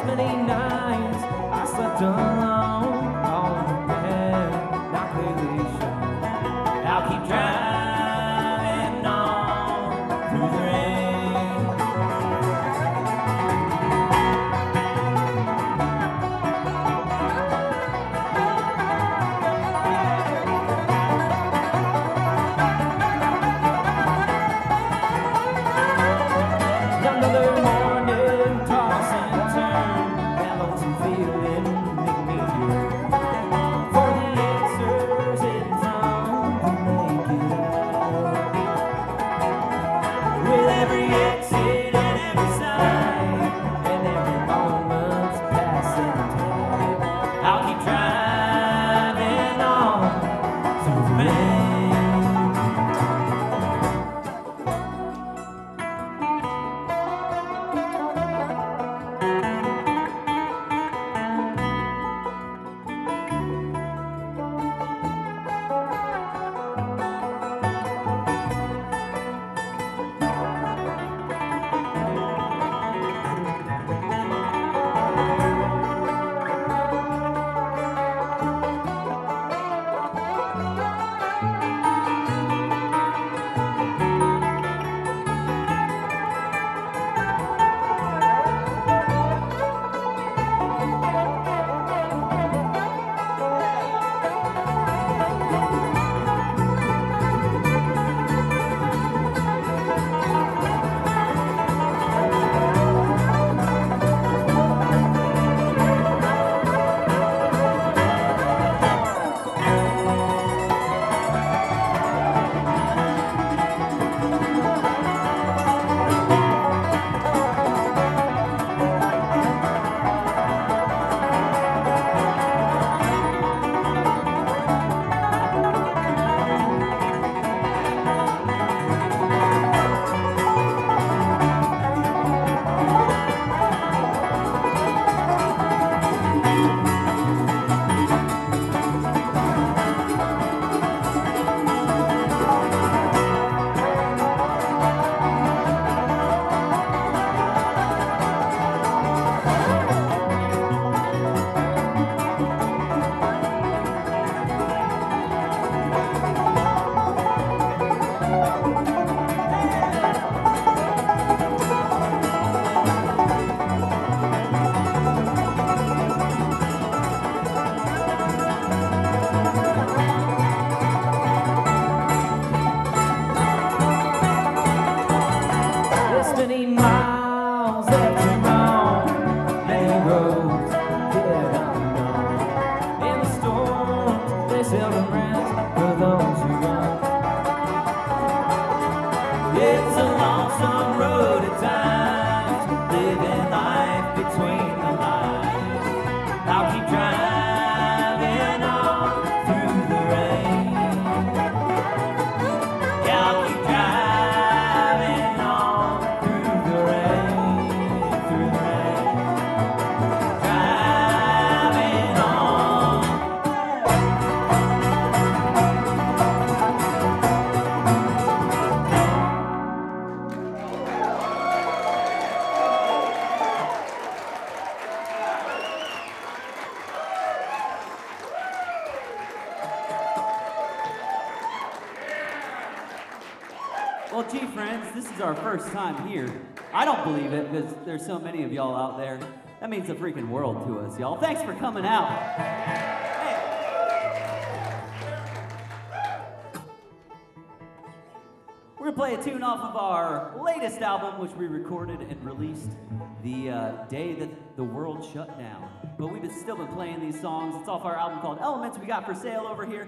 many nights I slept alone on the bed, not clearly sure. I'll keep driving on through the rain. Another morning, toss and turn, balance and feeling make me here. For the answers in front to make it up. With every exit and every sign, and every moment's passing time, I'll keep driving on through the rain. Many miles left to roam, many roads yet unknown. In the storms, they seldom rest for those who run. It's a lonesome road at times, living life between the lines. I'll keep driving on through the rain. Yeah, I'll keep driving on. Well, gee, friends, this is our first time here. I don't believe it because there's so many of y'all out there. That means the freaking world to us, y'all. Thanks for coming out. Hey. We're gonna play a tune off of our latest album, which we recorded and released the day that the world shut down. But we've still been playing these songs. It's off our album called Elements we got for sale over here.